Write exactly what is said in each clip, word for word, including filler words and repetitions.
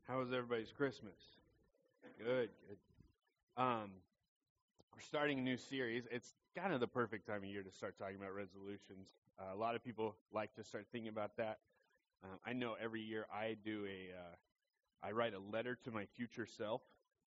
How was everybody's Christmas? Good, good. Um, we're starting a new series. It's kind of the perfect time of year to start talking about resolutions. Uh, a lot of people like to start thinking about that. Um, I know every year I do a, uh, I write a letter to my future self,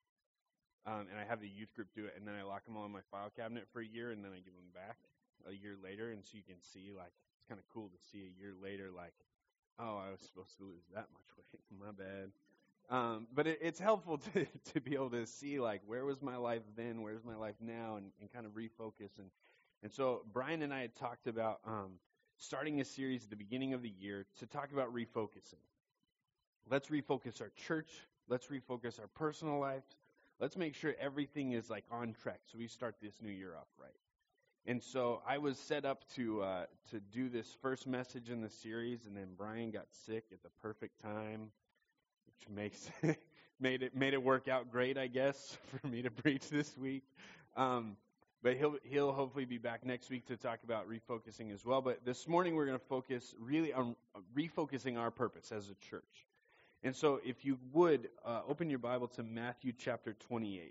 um, and I have the youth group do it, and then I lock them all in my file cabinet for a year, and then I give them back a year later, and so you can see, like, it's kind of cool to see a year later, like, oh, I was supposed to lose that much weight. My bad. Um, but it, it's helpful to, to be able to see, like, where was my life then, where's my life now, and, and kind of refocus. And, and so Brian and I had talked about um, starting a series at the beginning of the year to talk about refocusing. Let's refocus our church. Let's refocus our personal lives. Let's make sure everything is, like, on track so we start this new year off right. And so I was set up to uh, to do this first message in the series, and then Brian got sick at the perfect time, which makes made it made it work out great, I guess, for me to preach this week. Um, but he'll he'll hopefully be back next week to talk about refocusing as well. But this morning we're going to focus really on refocusing our purpose as a church. And so if you would uh, open your Bible to Matthew chapter twenty-eight.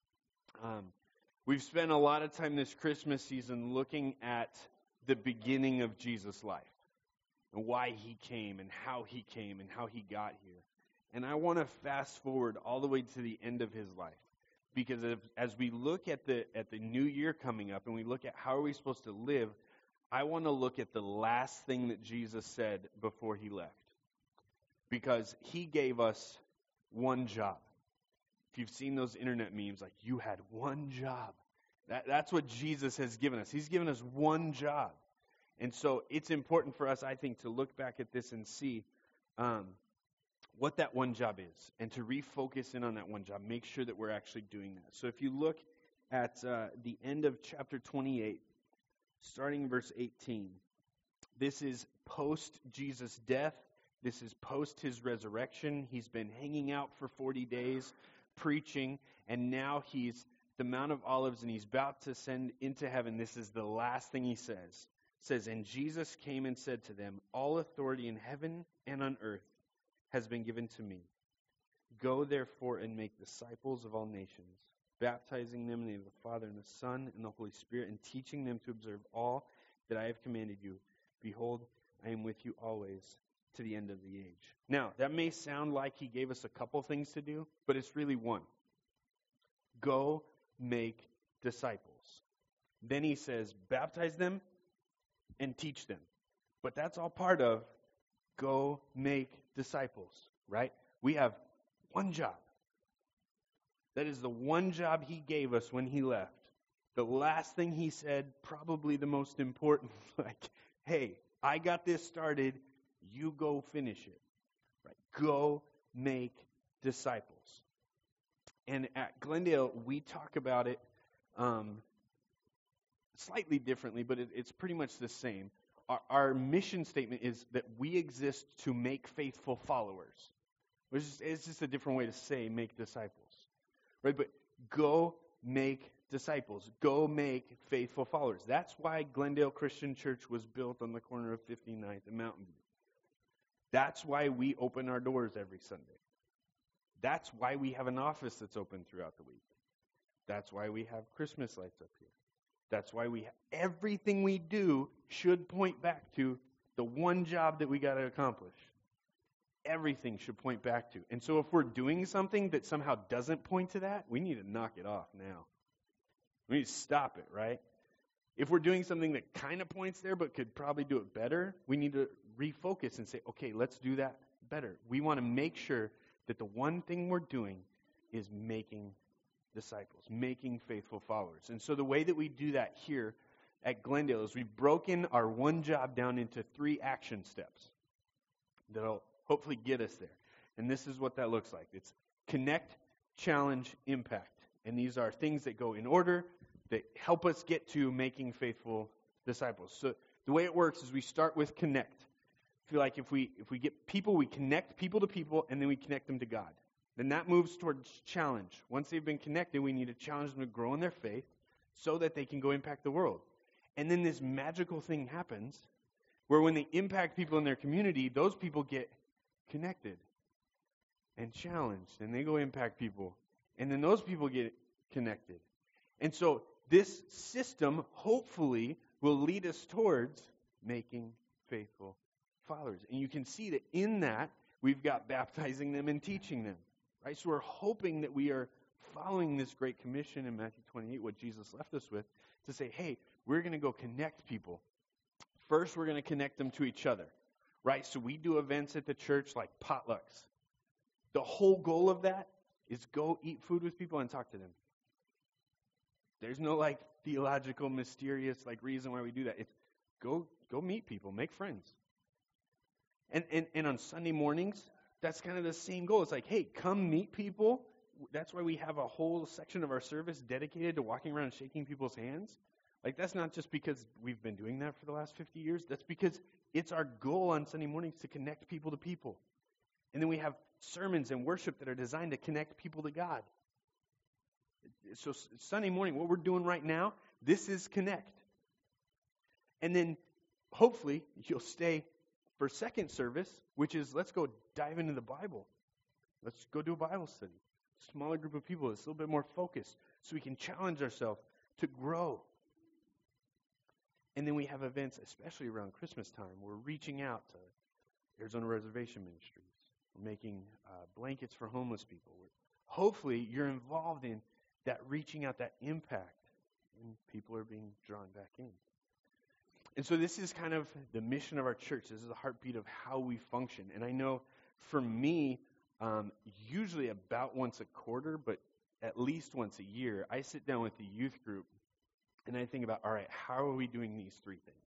Um, we've spent a lot of time this Christmas season looking at the beginning of Jesus' life and why he came and how he came and how he got here. And I want to fast forward all the way to the end of his life, because if, as we look at the at the new year coming up and we look at how are we supposed to live, I want to look at the last thing that Jesus said before he left, because he gave us one job. If you've seen those internet memes, like, you had one job. That, that's what Jesus has given us. He's given us one job. And so it's important for us, I think, to look back at this and see um, what that one job is, and to refocus in on that one job. Make sure that we're actually doing that. So if you look at uh, the end of chapter twenty-eight, starting in verse eighteen, this is post Jesus' death. This is post his resurrection. He's been hanging out for forty days, preaching, and now he's the Mount of Olives, and he's about to ascend into heaven. This is the last thing he says. It says, "And Jesus came and said to them, 'All authority in heaven and on earth has been given to me. Go therefore and make disciples of all nations, baptizing them in the name of the Father and the Son and the Holy Spirit, and teaching them to observe all that I have commanded you. Behold, I am with you always to the end of the age.'" Now, that may sound like he gave us a couple things to do, but it's really one. Go make disciples. Then he says, baptize them and teach them. But that's all part of go make disciples, right? We have one job. That is the one job he gave us when he left. The last thing he said, probably the most important, like, hey, I got this started, you go finish it. Right? Go make disciples. And at Glendale, we talk about it um, slightly differently, but it, it's pretty much the same. Our, our mission statement is that we exist to make faithful followers. Which is, it's just a different way to say make disciples. Right? But go make disciples. Go make faithful followers. That's why Glendale Christian Church was built on the corner of fifty-ninth and Mountain View. That's why we open our doors every Sunday. That's why we have an office that's open throughout the week. That's why we have Christmas lights up here. That's why we ha- everything we do should point back to the one job that we got to accomplish. Everything should point back to. And so if we're doing something that somehow doesn't point to that, we need to knock it off now. We need to stop it, right? If we're doing something that kind of points there but could probably do it better, we need to refocus and say, okay, let's do that better. We want to make sure that the one thing we're doing is making disciples, making faithful followers. And so the way that we do that here at Glendale is we've broken our one job down into three action steps that'll hopefully get us there. And this is what that looks like. It's connect, challenge, impact. And these are things that go in order that help us get to making faithful disciples. So the way it works is we start with connect. I feel like if we if we get people, we connect people to people, and then we connect them to God. Then that moves towards challenge. Once they've been connected, we need to challenge them to grow in their faith so that they can go impact the world. And then this magical thing happens where when they impact people in their community, those people get connected. and challenged, and they go impact people, and then those people get connected. And so this system hopefully will lead us towards making faithful followers. And you can see that in that, we've got baptizing them and teaching them, right? So we're hoping that we are following this great commission in Matthew twenty-eight, what Jesus left us with, to say, hey, we're going to go connect people. First, we're going to connect them to each other, right? So we do events at the church like potlucks. The whole goal of that is go eat food with people and talk to them. There's no like theological, mysterious like reason why we do that. It's go go meet people, make friends. And, and and on Sunday mornings, that's kind of the same goal. It's like, hey, come meet people. That's why we have a whole section of our service dedicated to walking around and shaking people's hands. Like, that's not just because we've been doing that for the last fifty years. That's because it's our goal on Sunday mornings to connect people to people. And then we have sermons and worship that are designed to connect people to God. So Sunday morning, what we're doing right now, this is connect. And then hopefully you'll stay for second service, which is let's go dive into the Bible. Let's go do a Bible study. Smaller group of people, it's a little bit more focused, so we can challenge ourselves to grow. And then we have events, especially around Christmas time. We're reaching out to Arizona Reservation Ministries. We're making uh, blankets for homeless people. We're, hopefully, you're involved in that reaching out, that impact, and people are being drawn back in. And so this is kind of the mission of our church. This is the heartbeat of how we function. And I know for me, um, usually about once a quarter, but at least once a year, I sit down with the youth group and I think about, all right, how are we doing these three things?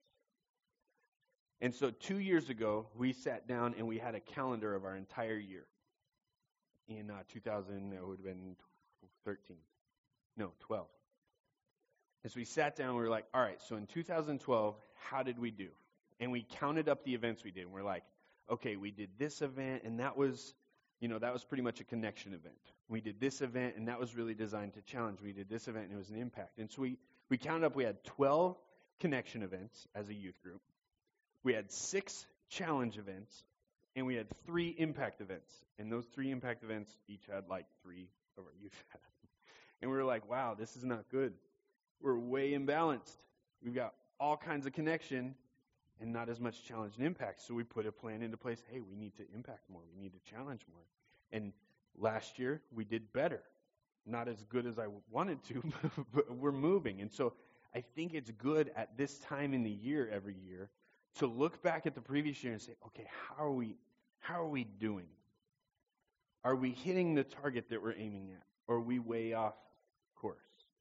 And so two years ago, we sat down and we had a calendar of our entire year. In uh, two thousand, it would have been thirteen. No, twelve. And so we sat down and we were like, all right, so in two thousand twelve, how did we do? And we counted up the events we did. And we're like, okay, we did this event, and that was, you know, that was pretty much a connection event. We did this event, and that was really designed to challenge. We did this event, and it was an impact. And so we, we counted up, we had twelve connection events as a youth group. We had six challenge events, and we had three impact events. And those three impact events each had like three of our youth had. And we were like, wow, this is not good. We're way imbalanced. We've got all kinds of connection and not as much challenge and impact. So we put a plan into place. Hey, we need to impact more. We need to challenge more. And last year, we did better. Not as good as I wanted to, but we're moving. And so I think it's good at this time in the year every year to look back at the previous year and say, okay, how are we, how are we doing? Are we hitting the target that we're aiming at? Or are we way off course?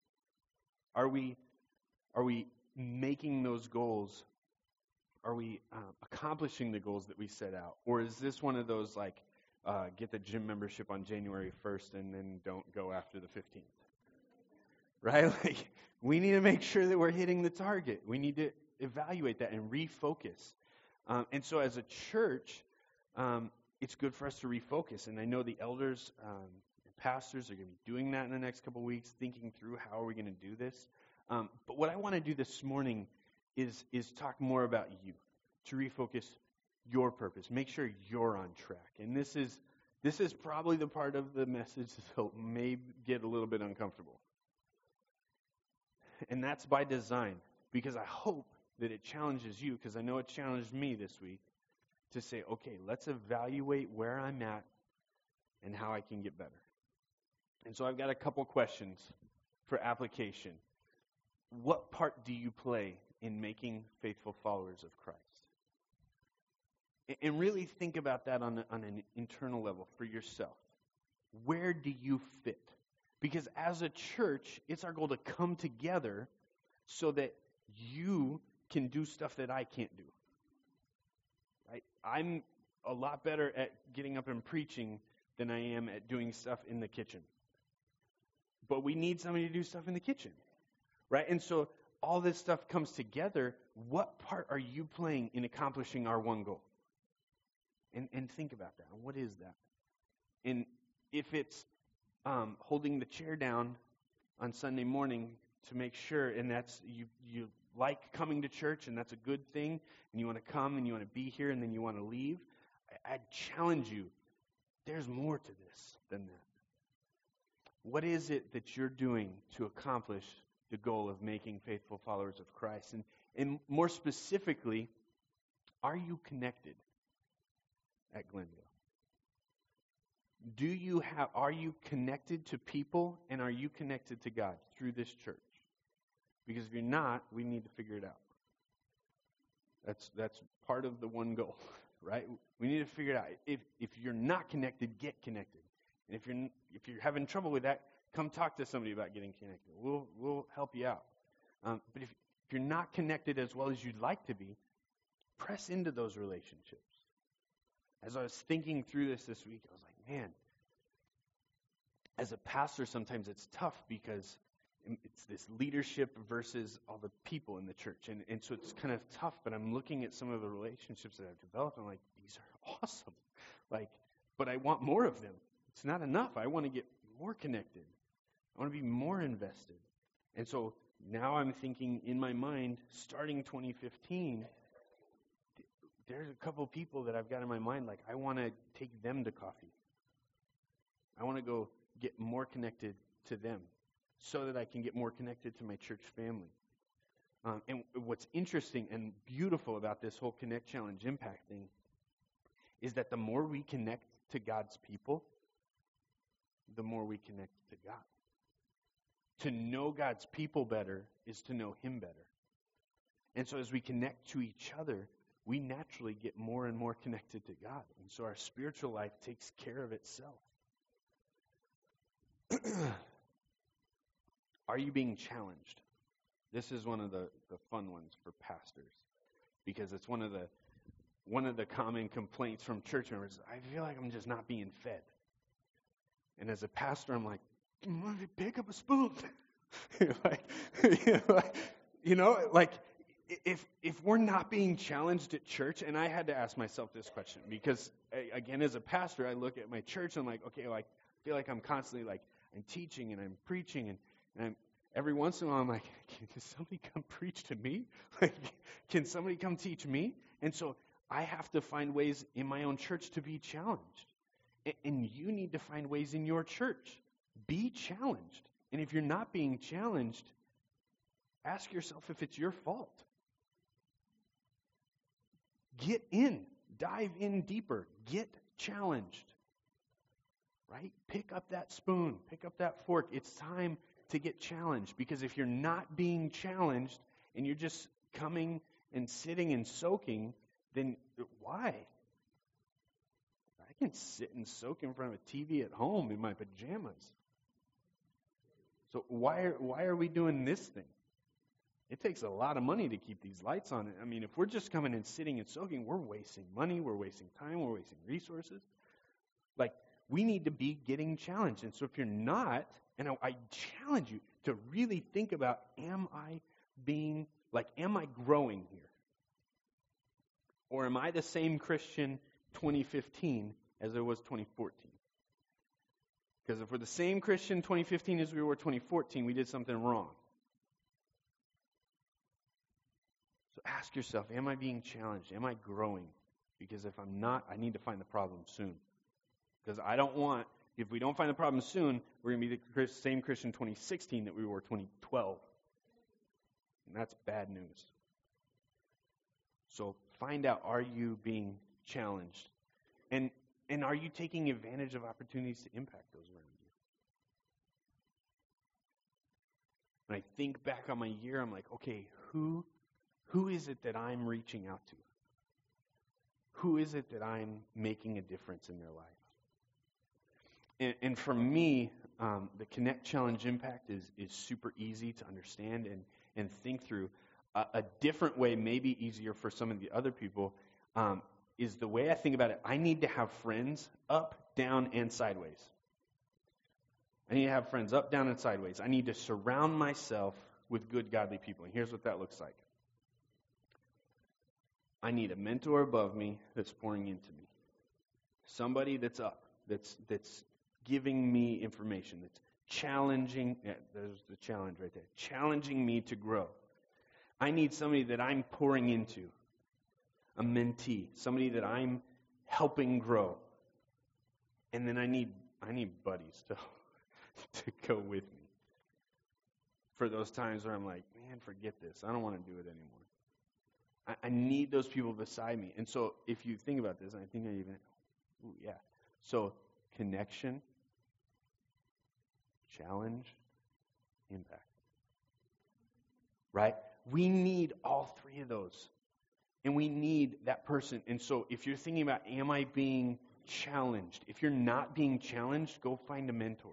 Are we, are we making those goals? Are we uh, accomplishing the goals that we set out? Or is this one of those like, uh, get the gym membership on January first and then don't go after the fifteenth? Right? Like, we need to make sure that we're hitting the target. We need to evaluate that and refocus. Um, and so as a church, um, it's good for us to refocus. And I know the elders um, and pastors are going to be doing that in the next couple of weeks, thinking through how are we going to do this. Um, but what I want to do this morning is is talk more about you, to refocus your purpose. Make sure you're on track. And this is this is probably the part of the message that may get a little bit uncomfortable. And that's by design, because I hope that it challenges you, because I know it challenged me this week, to say, okay, let's evaluate where I'm at and how I can get better. And so I've got a couple questions for application. What part do you play in making faithful followers of Christ? And really think about that on, a, on an internal level for yourself. Where do you fit? Because as a church, it's our goal to come together so that you can do stuff that I can't do. Right? I'm a lot better at getting up and preaching than I am at doing stuff in the kitchen. But we need somebody to do stuff in the kitchen. Right? And so all this stuff comes together. What part are you playing in accomplishing our one goal? And and think about that. What is that? And if it's um, holding the chair down on Sunday morning to make sure, and that's you you like coming to church, and that's a good thing, and you want to come and you want to be here, and then you want to leave, I, I challenge you there's more to this than that. What is it that you're doing to accomplish the goal of making faithful followers of Christ? And, and more specifically, are you connected at Glendale? Do you have, are you connected to people, and are you connected to God through this church? Because if you're not, we need to figure it out. That's that's part of the one goal, right? We need to figure it out. If if you're not connected, get connected. And if you're if you're having trouble with that, come talk to somebody about getting connected. We'll we'll help you out. Um, but if if you're not connected as well as you'd like to be, press into those relationships. As I was thinking through this this week, I was like, man, as a pastor, sometimes it's tough because it's this leadership versus all the people in the church. And, and so it's kind of tough, but I'm looking at some of the relationships that I've developed, and I'm like, these are awesome. Like, but I want more of them. It's not enough. I want to get more connected. I want to be more invested. And so now I'm thinking in my mind, starting twenty fifteen, there's a couple people that I've got in my mind, like I want to take them to coffee. I want to go get more connected to them so that I can get more connected to my church family. Um, and what's interesting and beautiful about this whole Connect Challenge Impact thing is that the more we connect to God's people, the more we connect to God. To know God's people better is to know Him better. And so as we connect to each other, we naturally get more and more connected to God. And so our spiritual life takes care of itself. Are you being challenged? This is one of the, the fun ones for pastors, because it's one of the one of the common complaints from church members. I feel like I'm just not being fed. And as a pastor, I'm like, pick up a spoon. like, you know, like, you know, like if if we're not being challenged at church, and I had to ask myself this question, because again, as a pastor, I look at my church and I'm like, okay, like I feel like I'm constantly like I'm teaching and I'm preaching, and, and I'm every once in a while I'm like, can somebody come preach to me? Like, can somebody come teach me? And so I have to find ways in my own church to be challenged. And, and you need to find ways in your church. Be challenged. And if you're not being challenged, ask yourself if it's your fault. Get in. Dive in deeper. Get challenged. Right? Pick up that spoon. Pick up that fork. It's time to get challenged. Because if you're not being challenged and you're just coming and sitting and soaking, then why? I can sit and soak in front of a T V at home in my pajamas. So why are, why are we doing this thing? It takes a lot of money to keep these lights on. I mean, if we're just coming and sitting and soaking, we're wasting money, we're wasting time, we're wasting resources. Like, we need to be getting challenged. And so if you're not, and I, I challenge you to really think about, am I being, like, am I growing here? Or am I the same Christian twenty fifteen as I was twenty fourteen? Because if we're the same Christian twenty fifteen as we were twenty fourteen, we did something wrong. So ask yourself, am I being challenged? Am I growing? Because if I'm not, I need to find the problem soon. Because I don't want, if we don't find the problem soon, we're going to be the same Christian twenty sixteen that we were twenty twelve. And that's bad news. So find out, are you being challenged? And and are you taking advantage of opportunities to impact those around you? When I think back on my year, I'm like, okay, who who is it that I'm reaching out to? Who is it that I'm making a difference in their life? And, and for me, um, the Connect Challenge Impact is, is super easy to understand and, and think through. A, a different way, maybe easier for some of the other people, um, is the way I think about it. I need to have friends up, down, and sideways. I need to have friends up, down, and sideways. I need to surround myself with good, godly people. And here's what that looks like. I need a mentor above me that's pouring into me. Somebody that's up, that's that's giving me information, that's challenging, yeah, there's the challenge right there, challenging me to grow. I need somebody that I'm pouring into, a mentee, somebody that I'm helping grow. And then I need I need buddies to to go with me for those times where I'm like, man, forget this. I don't want to do it anymore. I, I need those people beside me. And so if you think about this, and I think I even, ooh, yeah. So connection, challenge, impact. Right? We need all three of those. And we need that person. And so if you're thinking about, am I being challenged? If you're not being challenged, go find a mentor.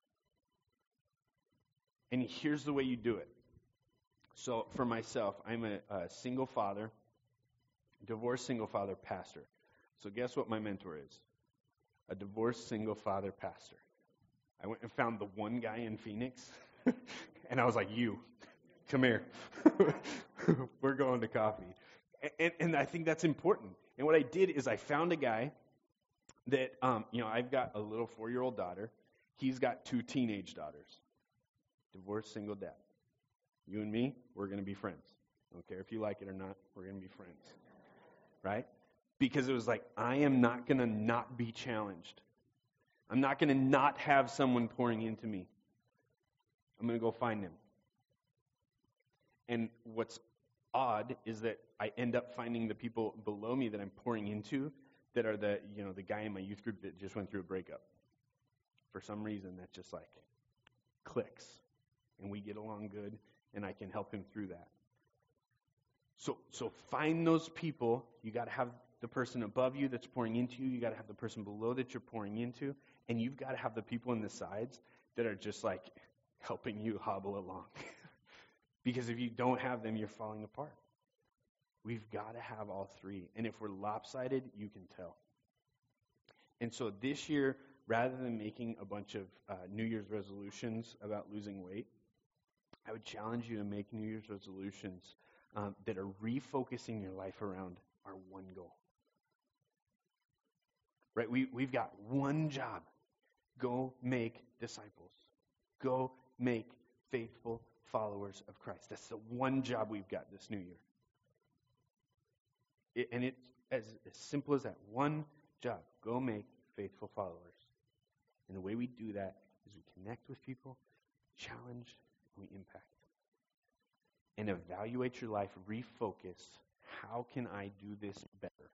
And here's the way you do it. So for myself, I'm a, a single father, divorced single father pastor. So guess what my mentor is? A divorced single father pastor. I went and found the one guy in Phoenix, and I was like, you, come here. We're going to coffee. And, and I think that's important. And what I did is I found a guy that, um, you know, I've got a little four-year-old daughter. He's got two teenage daughters. Divorced single dad. You and me, we're going to be friends. I don't care if you like it or not, we're going to be friends. Right? Because it was like, I am not going to not be challenged. I'm not going to not have someone pouring into me. I'm going to go find him. And what's odd is that I end up finding the people below me that I'm pouring into that are the, you know, the guy in my youth group that just went through a breakup. For some reason, that just like clicks. And we get along good, and I can help him through that. So so find those people. You got to have the person above you that's pouring into you. You got to have the person below that you're pouring into. And you've got to have the people in the sides that are just like helping you hobble along. Because if you don't have them, you're falling apart. We've got to have all three. And if we're lopsided, you can tell. And so this year, rather than making a bunch of uh, New Year's resolutions about losing weight, I would challenge you to make New Year's resolutions um, that are refocusing your life around our one goal. Right? We, we've got one job. Go make disciples. Go make faithful followers of Christ. That's the one job we've got this new year. It, and it's as, as simple as that. One job. Go make faithful followers. And the way we do that is we connect with people, challenge, and we impact. And evaluate your life, refocus. How can I do this better?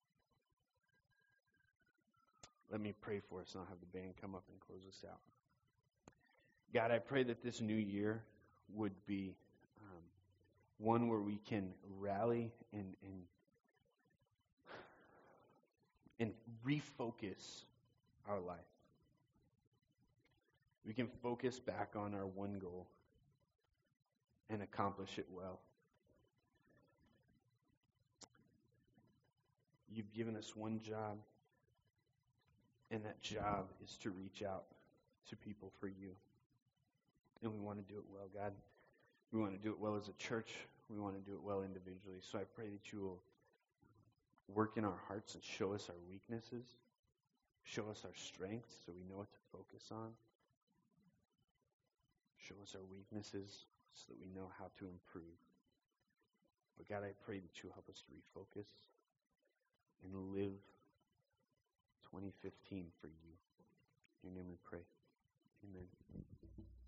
Let me pray for us, and I'll have the band come up and close us out. God, I pray that this new year would be um, one where we can rally and, and and refocus our life. We can focus back on our one goal and accomplish it well. You've given us one job, and that job is to reach out to people for you. And we want to do it well, God. We want to do it well as a church. We want to do it well individually. So I pray that you will work in our hearts and show us our weaknesses. Show us our strengths so we know what to focus on. Show us our weaknesses so that we know how to improve. But God, I pray that you help us to refocus and live twenty fifteen for you. In your name we pray. Amen.